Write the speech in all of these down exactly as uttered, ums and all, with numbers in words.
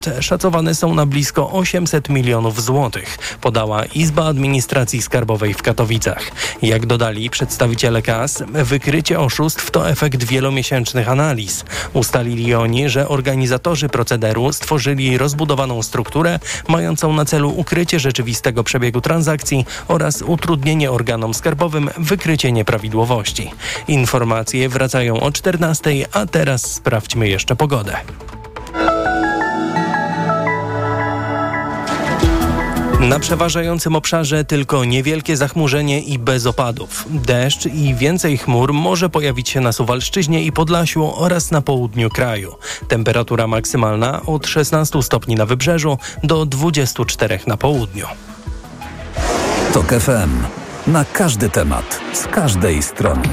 szacowane są na blisko osiemset milionów złotych, podała Izba Administracji Skarbowej w Katowicach. Jak dodali przedstawiciele K A S, wykrycie oszustw to efekt wielomiesięcznych analiz. Ustalili oni, że organizatorzy procederu stworzyli rozbudowaną strukturę mającą na celu ukrycie rzeczywistego przebiegu transakcji oraz utrudnienie organom skarbowym wykrycie nieprawidłowości. Informacje wracają o czternastej, a teraz sprawdźmy jeszcze pogodę. Na przeważającym obszarze tylko niewielkie zachmurzenie i bez opadów. Deszcz i więcej chmur może pojawić się na Suwalszczyźnie i Podlasiu oraz na południu kraju. Temperatura maksymalna od szesnastu stopni na wybrzeżu do dwudziestu czterech na południu. Tok F M. Na każdy temat, z każdej strony.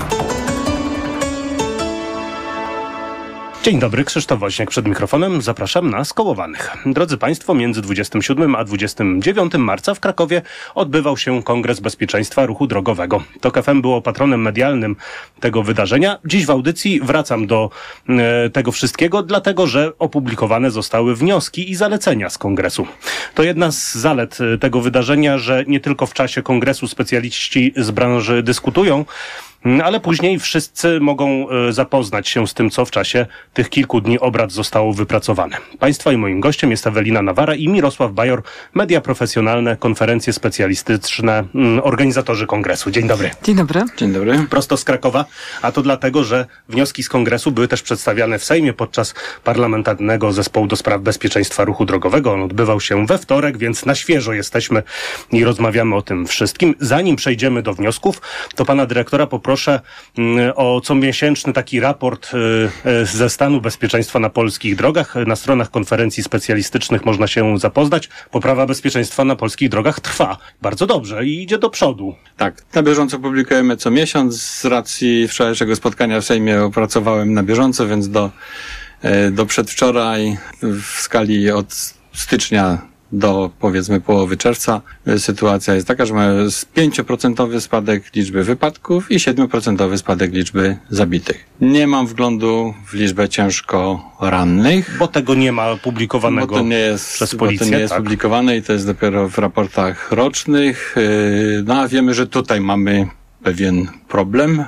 Dzień dobry, Krzysztof Woźniak przed mikrofonem. Zapraszam na Skołowanych. Drodzy Państwo, między dwudziestym siódmym a dwudziestym dziewiątym marca w Krakowie odbywał się Kongres Bezpieczeństwa Ruchu Drogowego. Tok F M było patronem medialnym tego wydarzenia. Dziś w audycji wracam do e, tego wszystkiego, dlatego że opublikowane zostały wnioski i zalecenia z kongresu. To jedna z zalet tego wydarzenia, że nie tylko w czasie kongresu specjaliści z branży dyskutują, ale później wszyscy mogą zapoznać się z tym, co w czasie tych kilku dni obrad zostało wypracowane. Państwa i moim gościem jest Ewelina Nawara i Mirosław Bajor, media profesjonalne, konferencje specjalistyczne, organizatorzy kongresu. Dzień dobry. Dzień dobry. Dzień dobry. Prosto z Krakowa, a to dlatego, że wnioski z kongresu były też przedstawiane w Sejmie podczas Parlamentarnego Zespołu do Spraw Bezpieczeństwa Ruchu Drogowego. On odbywał się we wtorek, więc na świeżo jesteśmy i rozmawiamy o tym wszystkim. Zanim przejdziemy do wniosków, to pana dyrektora poproszę Proszę o comiesięczny taki raport ze stanu bezpieczeństwa na polskich drogach. Na stronach konferencji specjalistycznych można się zapoznać. Poprawa bezpieczeństwa na polskich drogach trwa bardzo dobrze i idzie do przodu. Tak, na bieżąco publikujemy co miesiąc. Z racji wczorajszego spotkania w Sejmie opracowałem na bieżąco, więc do, do przedwczoraj w skali od stycznia do powiedzmy połowy czerwca sytuacja jest taka, że mamy pięcioprocentowy spadek liczby wypadków i siedmioprocentowy spadek liczby zabitych. Nie mam wglądu w liczbę ciężko rannych. Bo tego nie ma publikowanego bo to nie jest, przez policję. Bo to nie jest tak. publikowane i to jest dopiero w raportach rocznych. No a wiemy, że tutaj mamy pewien problem.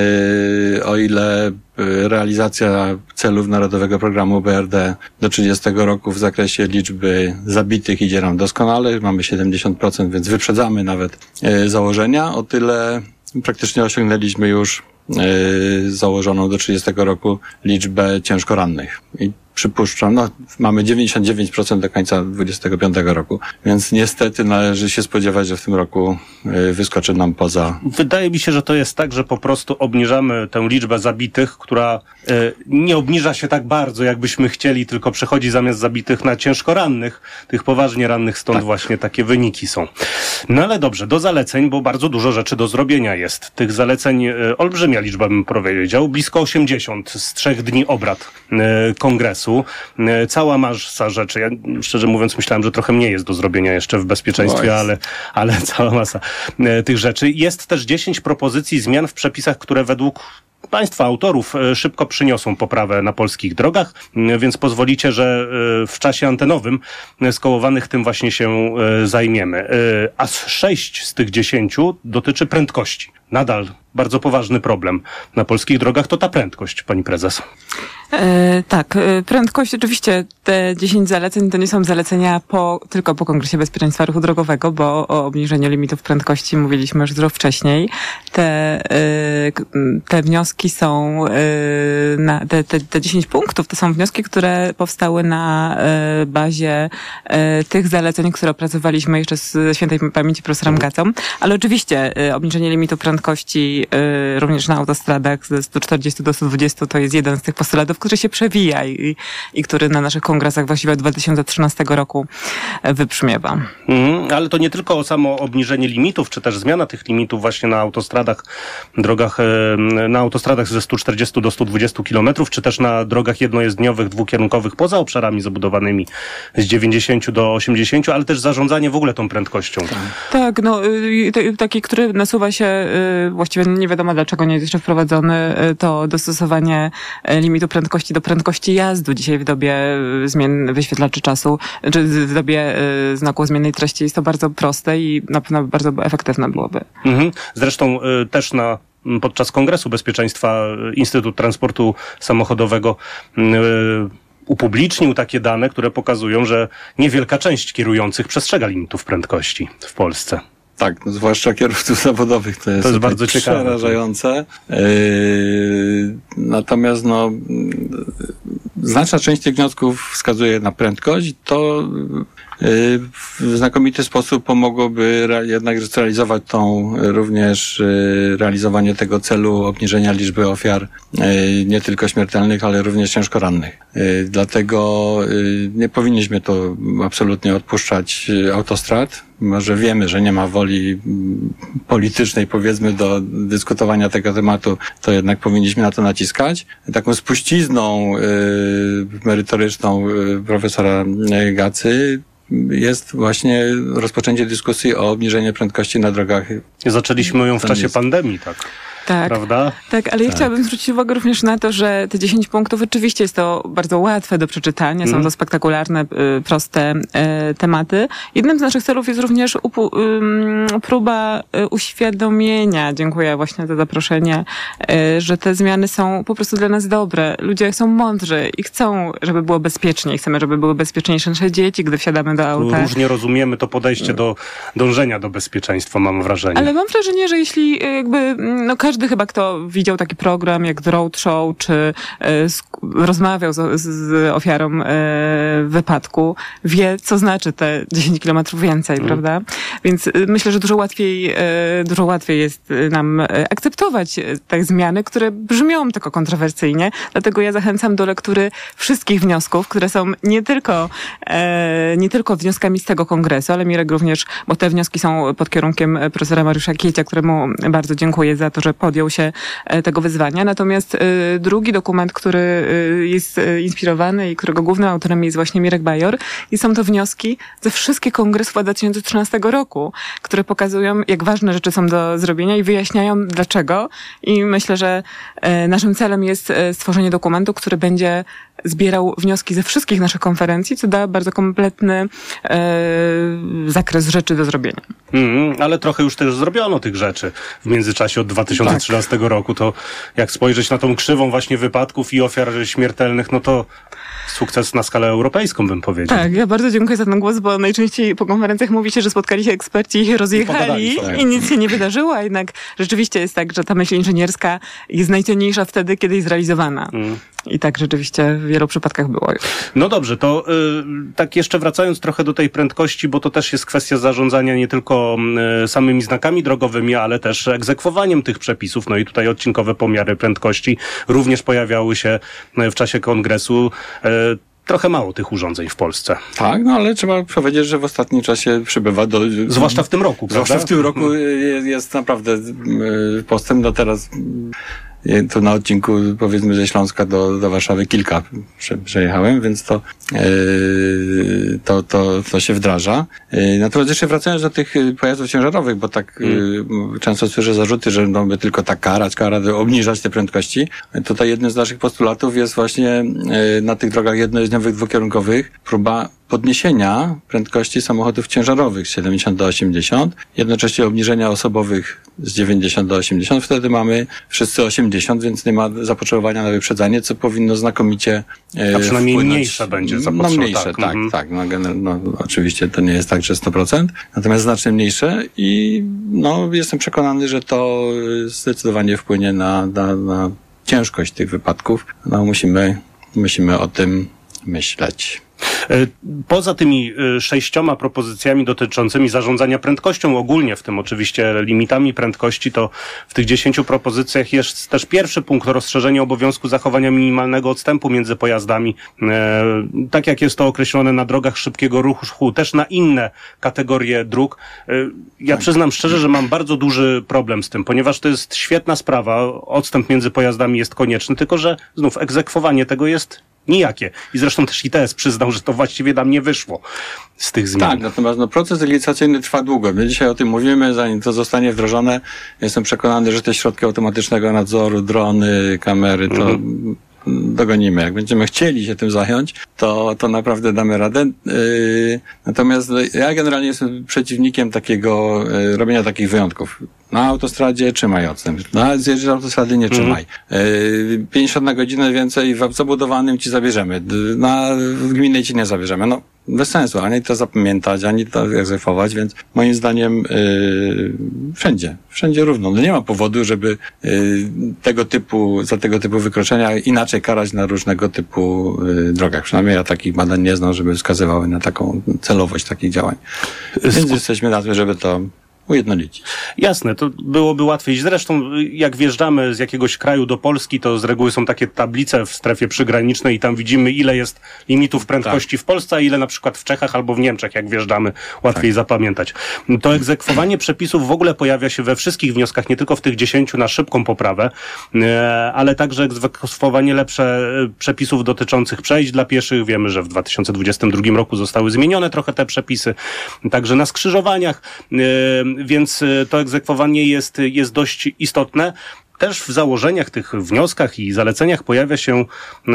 O ile realizacja celów Narodowego Programu B R D do trzydziestego roku w zakresie liczby zabitych idzie nam doskonale. Mamy siedemdziesiąt procent, więc wyprzedzamy nawet założenia. O tyle praktycznie osiągnęliśmy już założoną do trzydziestego roku liczbę ciężko rannych. I przypuszczam, no mamy dziewięćdziesiąt dziewięć procent do końca dwudziestego piątego roku, więc niestety należy się spodziewać, że w tym roku wyskoczy nam poza... Wydaje mi się, że to jest tak, że po prostu obniżamy tę liczbę zabitych, która y, nie obniża się tak bardzo, jakbyśmy chcieli, tylko przechodzi zamiast zabitych na ciężko rannych, tych poważnie rannych, stąd tak. Właśnie takie wyniki są. No ale dobrze, do zaleceń, bo bardzo dużo rzeczy do zrobienia jest. Tych zaleceń y, olbrzymia liczba, bym powiedział, blisko osiemdziesiąt z trzech dni obrad y, kongresu. Cała masa rzeczy. Ja szczerze mówiąc myślałem, że trochę mniej jest do zrobienia jeszcze w bezpieczeństwie, ale, ale cała masa tych rzeczy. Jest też dziesięć propozycji zmian w przepisach, które według Państwa autorów szybko przyniosą poprawę na polskich drogach, więc pozwolicie, że w czasie antenowym Skołowanych tym właśnie się zajmiemy. A sześć z tych dziesięciu dotyczy prędkości. Nadal bardzo poważny problem na polskich drogach to ta prędkość, pani prezes. E, tak, prędkość oczywiście, te dziesięć zaleceń to nie są zalecenia po, tylko po Kongresie Bezpieczeństwa Ruchu Drogowego, bo o obniżeniu limitów prędkości mówiliśmy już dużo wcześniej. Te, e, te wnioski są, e, na, te, te, te dziesięć punktów to są wnioski, które powstały na e, bazie e, tych zaleceń, które opracowaliśmy jeszcze z świętej pamięci profesorem Gacą, ale oczywiście e, obniżenie limitu prędkości e, również na autostradach ze stu czterdziestu do stu dwudziestu to jest jeden z tych postulatów, który się przewija i, i który na naszych kongresach właściwie od dwa tysiące trzynastego roku wybrzmiewa. Mm, ale to nie tylko o samo obniżenie limitów, czy też zmiana tych limitów właśnie na autostradach, drogach, na autostradach ze stu czterdziestu do stu dwudziestu kilometrów, czy też na drogach jednojezdniowych, dwukierunkowych poza obszarami zabudowanymi z dziewięćdziesięciu do osiemdziesięciu, ale też zarządzanie w ogóle tą prędkością. Tak, no taki, który nasuwa się właściwie nie wiadomo dlaczego nie jest jeszcze wprowadzony, to dostosowanie limitu prędkości do prędkości jazdy dzisiaj w dobie zmian wyświetlaczy czasu, czy w dobie znaku o zmiennej treści jest to bardzo proste i na pewno bardzo efektywne byłoby. Mhm. Zresztą y, też na podczas Kongresu Bezpieczeństwa Instytut Transportu Samochodowego y, upublicznił takie dane, które pokazują, że niewielka część kierujących przestrzega limitów prędkości w Polsce. Tak, no zwłaszcza kierowców zawodowych to jest, to jest bardzo ciekawe. Przerażające. Yy, natomiast no, znaczna część tych wniosków wskazuje na prędkość. To yy, w znakomity sposób pomogłoby re, jednak zrealizować tą również yy, realizowanie tego celu obniżenia liczby ofiar yy, nie tylko śmiertelnych, ale również ciężko rannych. Yy, dlatego yy, nie powinniśmy to absolutnie odpuszczać yy, autostrad. Mimo że wiemy, że nie ma woli politycznej, powiedzmy, do dyskutowania tego tematu, to jednak powinniśmy na to naciskać. Taką spuścizną yy, merytoryczną yy, profesora Gacy jest właśnie rozpoczęcie dyskusji o obniżeniu prędkości na drogach. Zaczęliśmy ją w czasie pandemii, tak. Tak, prawda? Tak, ale ja tak. chciałabym zwrócić uwagę również na to, że te dziesięć punktów oczywiście jest to bardzo łatwe do przeczytania, mm. są to spektakularne, y, proste y, tematy. Jednym z naszych celów jest również upu, y, próba y, uświadomienia, dziękuję właśnie za zaproszenie, y, że te zmiany są po prostu dla nas dobre. Ludzie są mądrzy i chcą, żeby było bezpiecznie. Chcemy, żeby były bezpieczniejsze nasze dzieci, gdy wsiadamy do auta. Różnie rozumiemy to podejście do dążenia do bezpieczeństwa, mam wrażenie. Ale mam wrażenie, że jeśli jakby, no każdy Każdy chyba, kto widział taki program jak The Road Show, czy y, sk- rozmawiał z, z ofiarą y, wypadku, wie, co znaczy te dziesięć kilometrów więcej, mm. prawda? Więc y, myślę, że dużo łatwiej, y, dużo łatwiej jest nam y, akceptować y, te zmiany, które brzmią tylko kontrowersyjnie. Dlatego ja zachęcam do lektury wszystkich wniosków, które są nie tylko, y, nie tylko wnioskami z tego kongresu, ale Mirek również, bo te wnioski są pod kierunkiem profesora Mariusza Kiecia, któremu bardzo dziękuję za to, że podjął się tego wyzwania. Natomiast y, drugi dokument, który y, jest y, inspirowany i którego głównym autorem jest właśnie Mirek Bajor, i są to wnioski ze wszystkich kongresów dwa tysiące trzynastego roku, które pokazują, jak ważne rzeczy są do zrobienia i wyjaśniają dlaczego. I myślę, że y, naszym celem jest y, stworzenie dokumentu, który będzie zbierał wnioski ze wszystkich naszych konferencji, co da bardzo kompletny e, zakres rzeczy do zrobienia. Mm, ale trochę już też zrobiono tych rzeczy w międzyczasie od dwa tysiące trzynastego tak. roku. To jak spojrzeć na tą krzywą właśnie wypadków i ofiar śmiertelnych, no to sukces na skalę europejską, bym powiedział. Tak, ja bardzo dziękuję za ten głos, bo najczęściej po konferencjach mówi się, że spotkali się eksperci i się rozjechali i, i nic się nie wydarzyło, a jednak rzeczywiście jest tak, że ta myśl inżynierska jest najcenniejsza wtedy, kiedy jest zrealizowana. Mm. I tak rzeczywiście w wielu przypadkach było już. No dobrze, to y, tak jeszcze wracając trochę do tej prędkości, bo to też jest kwestia zarządzania nie tylko y, samymi znakami drogowymi, ale też egzekwowaniem tych przepisów. No i tutaj odcinkowe pomiary prędkości również pojawiały się w czasie kongresu. Y, Trochę mało tych urządzeń w Polsce. Tak, no ale trzeba powiedzieć, że w ostatnim czasie przybywa do... Zwłaszcza w tym roku, prawda? Zwłaszcza w tym roku jest, jest naprawdę postęp. No teraz tu na odcinku, powiedzmy, ze Śląska do, do Warszawy kilka prze, przejechałem, więc to, yy, to, to, to się wdraża. Yy, natomiast jeszcze wracając do tych pojazdów ciężarowych, bo tak yy, często słyszę zarzuty, że no by tylko tak karać, karać, obniżać te prędkości. Tutaj jednym z naszych postulatów jest właśnie yy, na tych drogach jednojezdniowych, dwukierunkowych próba podniesienia prędkości samochodów ciężarowych z siedemdziesiąt do osiemdziesiąt, jednocześnie obniżenia osobowych z dziewięćdziesiąt do osiemdziesiąt. Wtedy mamy wszyscy osiemdziesiąt, więc nie ma zapotrzebowania na wyprzedzanie, co powinno znakomicie e, A przynajmniej wpłynąć. mniejsze będzie zapotrzebowanie. No mniejsze, tak, tak. Mhm. tak. No, no, oczywiście to nie jest tak, że sto procent, natomiast znacznie mniejsze i no, jestem przekonany, że to zdecydowanie wpłynie na, na, na ciężkość tych wypadków. No, musimy, musimy o tym myśleć. Poza tymi sześcioma propozycjami dotyczącymi zarządzania prędkością ogólnie, w tym oczywiście limitami prędkości, to w tych dziesięciu propozycjach jest też pierwszy punkt, rozszerzenie obowiązku zachowania minimalnego odstępu między pojazdami. E, tak jak jest to określone na drogach szybkiego ruchu, też na inne kategorie dróg. E, ja tak. przyznam szczerze, że mam bardzo duży problem z tym, ponieważ to jest świetna sprawa, odstęp między pojazdami jest konieczny, tylko że znów egzekwowanie tego jest Nijakie. I zresztą też I T S przyznał, że to właściwie nam nie wyszło z tych zmian. Tak, natomiast no, proces legislacyjny trwa długo. My dzisiaj o tym mówimy, zanim to zostanie wdrożone. Jestem przekonany, że te środki automatycznego nadzoru, drony, kamery, to mhm. dogonimy. Jak będziemy chcieli się tym zająć, to, to naprawdę damy radę. Yy, natomiast ja generalnie jestem przeciwnikiem takiego yy, robienia takich wyjątków. Na autostradzie trzymaj odstęp. Na zjeżdżasz autostrady nie trzymaj. Yy, pięćdziesiąt na godzinę więcej w zabudowanym ci zabierzemy. Na w gminnej ci nie zabierzemy. No, bez sensu. Ani to zapamiętać, ani to egzekwować, więc moim zdaniem yy, wszędzie. Wszędzie równo. No nie ma powodu, żeby yy, tego typu, za tego typu wykroczenia inaczej karać na różnego typu yy, drogach. Przynajmniej ja takich badań nie znam, żeby wskazywały na taką celowość takich działań. Więc Sku- jesteśmy na tym, żeby to ujednolicić. Jasne, to byłoby łatwiej. Zresztą jak wjeżdżamy z jakiegoś kraju do Polski, to z reguły są takie tablice w strefie przygranicznej i tam widzimy, ile jest limitów prędkości tak. w Polsce, a ile na przykład w Czechach albo w Niemczech, jak wjeżdżamy, łatwiej tak. zapamiętać. To egzekwowanie przepisów w ogóle pojawia się we wszystkich wnioskach, nie tylko w tych dziesięciu na szybką poprawę, ale także egzekwowanie lepsze przepisów dotyczących przejść dla pieszych. Wiemy, że w dwa tysiące dwudziestym drugim roku zostały zmienione trochę te przepisy, także na skrzyżowaniach, więc to egzekwowanie jest, jest dość istotne. Też w założeniach, tych wnioskach i zaleceniach pojawia się e,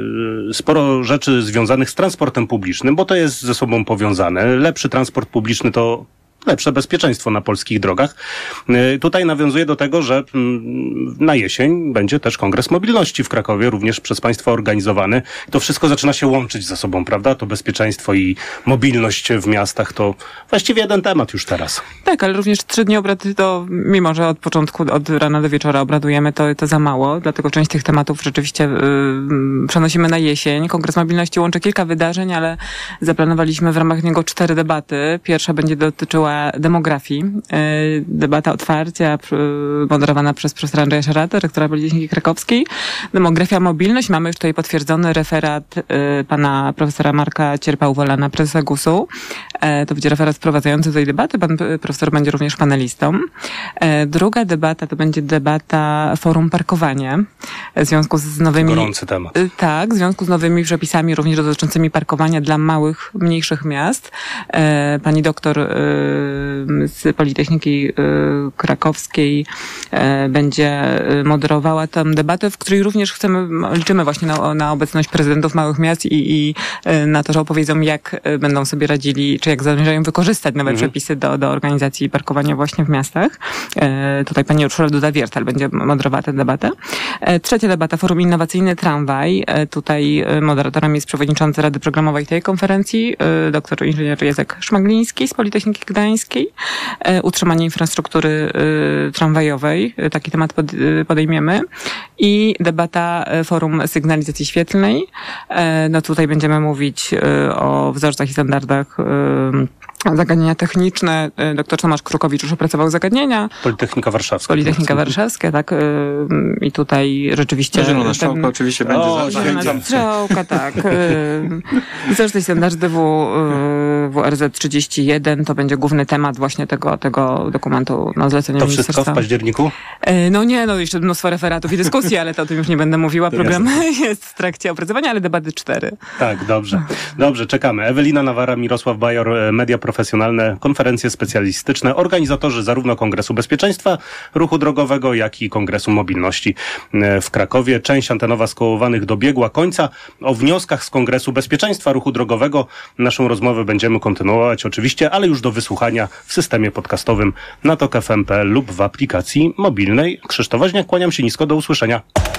sporo rzeczy związanych z transportem publicznym, bo to jest ze sobą powiązane. Lepszy transport publiczny to lepsze bezpieczeństwo na polskich drogach. Tutaj nawiązuję do tego, że na jesień będzie też Kongres Mobilności w Krakowie, również przez państwa organizowany. To wszystko zaczyna się łączyć ze sobą, prawda? To bezpieczeństwo i mobilność w miastach to właściwie jeden temat już teraz. Tak, ale również trzy dni obrad to, mimo że od początku, od rana do wieczora obradujemy, to, to za mało, dlatego część tych tematów rzeczywiście yy, przenosimy na jesień. Kongres Mobilności łączy kilka wydarzeń, ale zaplanowaliśmy w ramach niego cztery debaty. Pierwsza będzie dotyczyła demografii. Debata otwarcia moderowana przez profesora Andrzeja Szaratę, rektora Politechniki Krakowskiej. Demografia, mobilność. Mamy już tutaj potwierdzony referat pana profesora Marka Cierpa-Uwolana, prezesa gusu. To będzie referat wprowadzający do tej debaty. Pan profesor będzie również panelistą. Druga debata to będzie debata Forum Parkowanie. W związku z nowymi... Gorący temat. Tak, w związku z nowymi przepisami również dotyczącymi parkowania dla małych, mniejszych miast. Pani doktor z Politechniki Krakowskiej będzie moderowała tę debatę, w której również chcemy, liczymy właśnie na, na obecność prezydentów małych miast i, i na to, że opowiedzą, jak będą sobie radzili, czy jak zamierzają wykorzystać nowe mhm. przepisy do, do organizacji parkowania właśnie w miastach. Tutaj pani Urszula Duda-Wiertel będzie moderowała tę debatę. Trzecia debata, Forum Innowacyjny Tramwaj. Tutaj moderatorem jest przewodniczący Rady Programowej tej konferencji, doktor inżynier Jacek Szmagliński z Politechniki Gdańskiej. Utrzymanie infrastruktury tramwajowej. Taki temat podejmiemy. I debata Forum Sygnalizacji Świetlnej. No tutaj będziemy mówić o wzorcach i standardach zagadnienia techniczne. Doktor Tomasz Krukowicz już opracował zagadnienia. Politechnika Warszawska. Politechnika Warszawska, tak. I tutaj rzeczywiście... Zielona strzałka ten... oczywiście będzie. O, zielona strzałka, tak. Wzorce i standardy w, W R Z trzydzieści jeden to będzie główny temat właśnie tego, tego dokumentu, no, zlecenia to ministerstwa. To wszystko w październiku? No nie, no jeszcze mnóstwo referatów i dyskusji, ale to o tym już nie będę mówiła. Program jest w trakcie opracowania, ale debaty cztery. Tak, dobrze. Dobrze, czekamy. Ewelina Nawara, Mirosław Bajor, Media Profesjonalne, konferencje specjalistyczne, organizatorzy zarówno Kongresu Bezpieczeństwa Ruchu Drogowego, jak i Kongresu Mobilności w Krakowie. Część antenowa Skołowanych dobiegła końca. O wnioskach z Kongresu Bezpieczeństwa Ruchu Drogowego naszą rozmowę będziemy kontynuować oczywiście, ale już do wysłuchania w systemie podcastowym na tok f m kropka p l lub w aplikacji mobilnej. Krzysztof Woźniak, kłaniam się nisko, do usłyszenia.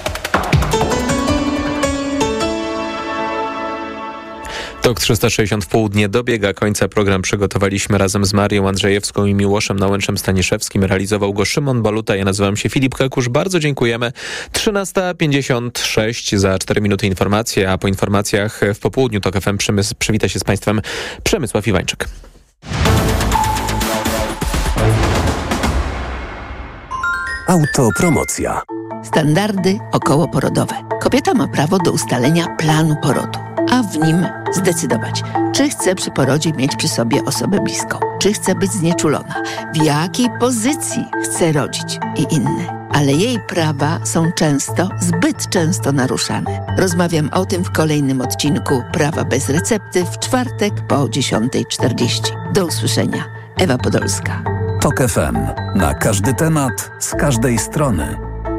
Tok trzysta sześćdziesiąt w południe dobiega końca. Program przygotowaliśmy razem z Marią Andrzejewską i Miłoszem Nałęczem-Staniszewskim. Realizował go Szymon Baluta. Ja nazywam się Filip Kakusz. Bardzo dziękujemy. trzynasta pięćdziesiąt sześć, za cztery minuty informacje, a po informacjach w popołudniu Tok F M przymys- przywita się z Państwem Przemysław Iwańczyk. Autopromocja. Standardy okołoporodowe. Kobieta ma prawo do ustalenia planu porodu, a w nim zdecydować, czy chce przy porodzie mieć przy sobie osobę bliską, czy chce być znieczulona, w jakiej pozycji chce rodzić i inne. Ale jej prawa są często, zbyt często naruszane. Rozmawiam o tym w kolejnym odcinku Prawa bez recepty w czwartek po dziesiąta czterdzieści. Do usłyszenia. Ewa Podolska. Tok F M. Na każdy temat, z każdej strony.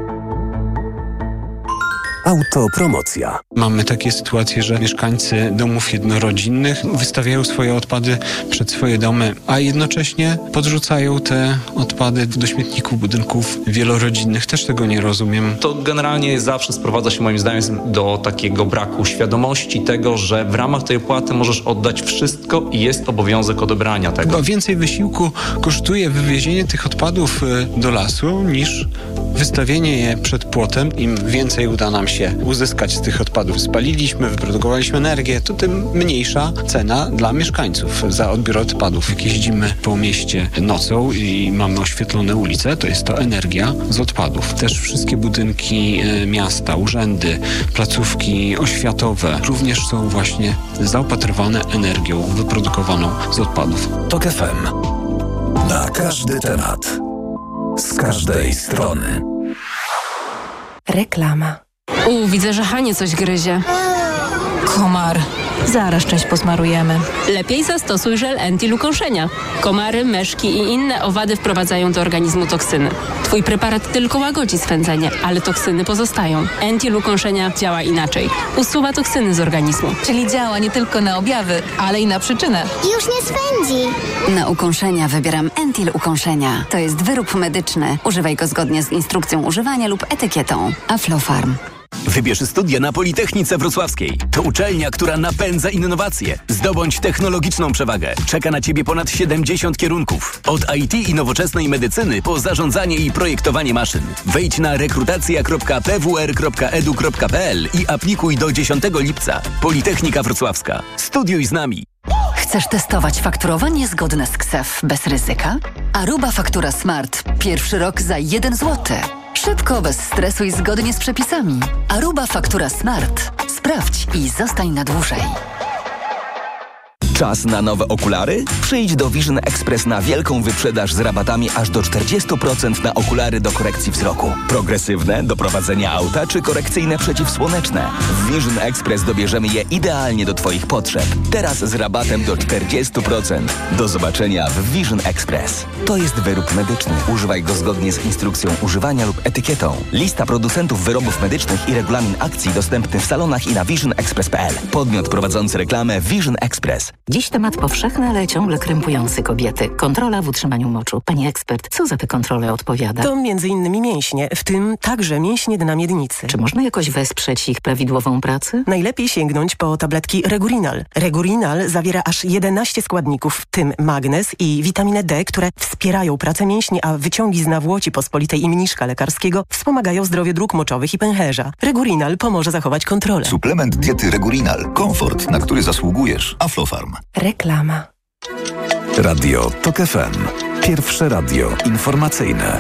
Autopromocja. Mamy takie sytuacje, że mieszkańcy domów jednorodzinnych wystawiają swoje odpady przed swoje domy, a jednocześnie podrzucają te odpady do śmietników budynków wielorodzinnych. Też tego nie rozumiem. To generalnie zawsze sprowadza się moim zdaniem do takiego braku świadomości tego, że w ramach tej opłaty możesz oddać wszystko i jest obowiązek odebrania tego. Chyba więcej wysiłku kosztuje wywiezienie tych odpadów do lasu niż wystawienie je przed płotem. Im więcej uda nam się uzyskać z tych odpadów. Spaliliśmy, wyprodukowaliśmy energię, to tym mniejsza cena dla mieszkańców za odbiór odpadów. Jak jeździmy po mieście nocą i mamy oświetlone ulice, to jest to energia z odpadów. Też wszystkie budynki miasta, urzędy, placówki oświatowe również są właśnie zaopatrywane energią wyprodukowaną z odpadów. Tok F M. Na każdy temat. Z każdej strony. Reklama. U, widzę, że Hanie coś gryzie. Komar. Zaraz część posmarujemy. Lepiej zastosuj żel Entil ukąszenia. Komary, myszki i inne owady wprowadzają do organizmu toksyny. Twój preparat tylko łagodzi swędzenie, ale toksyny pozostają. Entil ukąszenia działa inaczej. Usuwa toksyny z organizmu. Czyli działa nie tylko na objawy, ale i na przyczynę. Już nie swędzi. Na ukąszenia wybieram Entil ukąszenia. To jest wyrób medyczny. Używaj go zgodnie z instrukcją używania lub etykietą. Aflofarm. Wybierz studia na Politechnice Wrocławskiej. To uczelnia, która napędza innowacje. Zdobądź technologiczną przewagę. Czeka na Ciebie ponad siedemdziesiąt kierunków. Od I T i nowoczesnej medycyny po zarządzanie i projektowanie maszyn. Wejdź na rekrutacja kropka p w r kropka e d u kropka p l i aplikuj do dziesiątego lipca. Politechnika Wrocławska. Studiuj z nami. Chcesz testować fakturowanie zgodne z K S E F bez ryzyka? Aruba Faktura Smart. Pierwszy rok za jeden złoty. Szybko, bez stresu i zgodnie z przepisami. Aruba Faktura Smart. Sprawdź i zostań na dłużej. Czas na nowe okulary? Przyjdź do Vision Express na wielką wyprzedaż z rabatami aż do czterdzieści procent na okulary do korekcji wzroku. Progresywne, do prowadzenia auta czy korekcyjne przeciwsłoneczne. W Vision Express dobierzemy je idealnie do Twoich potrzeb. Teraz z rabatem do czterdzieści procent. Do zobaczenia w Vision Express. To jest wyrób medyczny. Używaj go zgodnie z instrukcją używania lub etykietą. Lista producentów wyrobów medycznych i regulamin akcji dostępny w salonach i na vision express kropka p l. Podmiot prowadzący reklamę Vision Express. Dziś temat powszechny, ale ciągle krępujący kobiety. Kontrola w utrzymaniu moczu. Pani ekspert, co za te kontrole odpowiada? To między innymi mięśnie, w tym także mięśnie dna miednicy. Czy można jakoś wesprzeć ich prawidłową pracę? Najlepiej sięgnąć po tabletki Regurinal. Regurinal zawiera aż jedenaście składników, w tym magnez i witaminę D, które wspierają pracę mięśni, a wyciągi z nawłoci pospolitej i mniszka lekarskiego wspomagają zdrowie dróg moczowych i pęcherza. Regurinal pomoże zachować kontrolę. Suplement diety Regurinal. Komfort, na który zasługujesz. Aflofarm. Reklama. Radio Tok F M. Pierwsze radio informacyjne.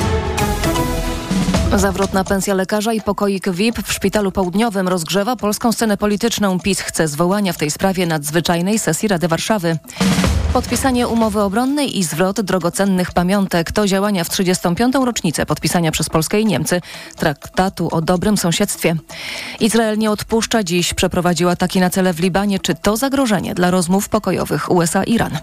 Zawrotna pensja lekarza i pokoik V I P w Szpitalu Południowym rozgrzewa polską scenę polityczną. PiS chce zwołania w tej sprawie nadzwyczajnej sesji Rady Warszawy. Podpisanie umowy obronnej i zwrot drogocennych pamiątek to działania w trzydziestą piątą rocznicę podpisania przez Polskę i Niemcy traktatu o dobrym sąsiedztwie. Izrael nie odpuszcza. Dziś przeprowadził ataki na cele w Libanie. Czy to zagrożenie dla rozmów pokojowych U S A-Iran?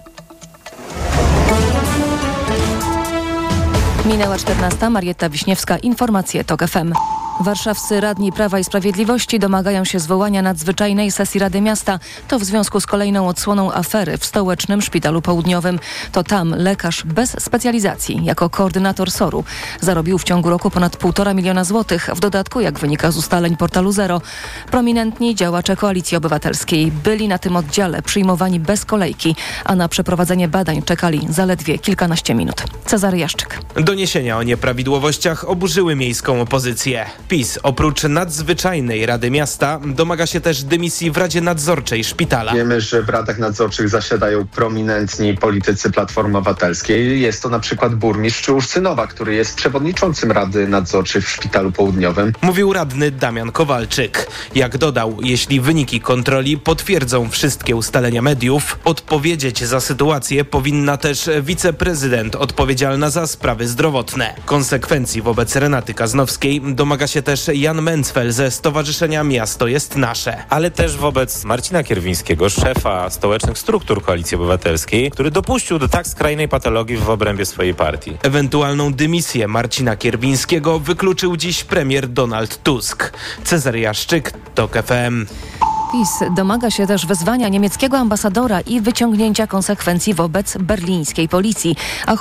Minęła czternasta. Marietta Wiśniewska. Informacje Tok F M. Warszawscy radni Prawa i Sprawiedliwości domagają się zwołania nadzwyczajnej sesji Rady Miasta. To w związku z kolejną odsłoną afery w stołecznym Szpitalu Południowym. To tam lekarz bez specjalizacji jako koordynator S O R-u zarobił w ciągu roku ponad półtora miliona złotych. W dodatku, jak wynika z ustaleń portalu Zero, prominentni działacze Koalicji Obywatelskiej byli na tym oddziale przyjmowani bez kolejki, a na przeprowadzenie badań czekali zaledwie kilkanaście minut. Cezary Jaszczyk. Doniesienia o nieprawidłowościach oburzyły miejską opozycję. PiS oprócz nadzwyczajnej Rady Miasta domaga się też dymisji w Radzie Nadzorczej Szpitala. Wiemy, że w radach nadzorczych zasiadają prominentni politycy Platformy Obywatelskiej. Jest to na przykład burmistrz Ursynowa, który jest przewodniczącym Rady Nadzorczej w Szpitalu Południowym. Mówił radny Damian Kowalczyk. Jak dodał, jeśli wyniki kontroli potwierdzą wszystkie ustalenia mediów, odpowiedzieć za sytuację powinna też wiceprezydent odpowiedzialna za sprawy zdrowotne. Konsekwencji wobec Renaty Kaznowskiej domaga się się też Jan Mencfel ze Stowarzyszenia Miasto jest Nasze. Ale też wobec Marcina Kierwińskiego, szefa stołecznych struktur Koalicji Obywatelskiej, który dopuścił do tak skrajnej patologii w obrębie swojej partii. Ewentualną dymisję Marcina Kierwińskiego wykluczył dziś premier Donald Tusk. Cezary Jaszczyk, TOK F M. PiS domaga się też wezwania niemieckiego ambasadora i wyciągnięcia konsekwencji wobec berlińskiej policji. A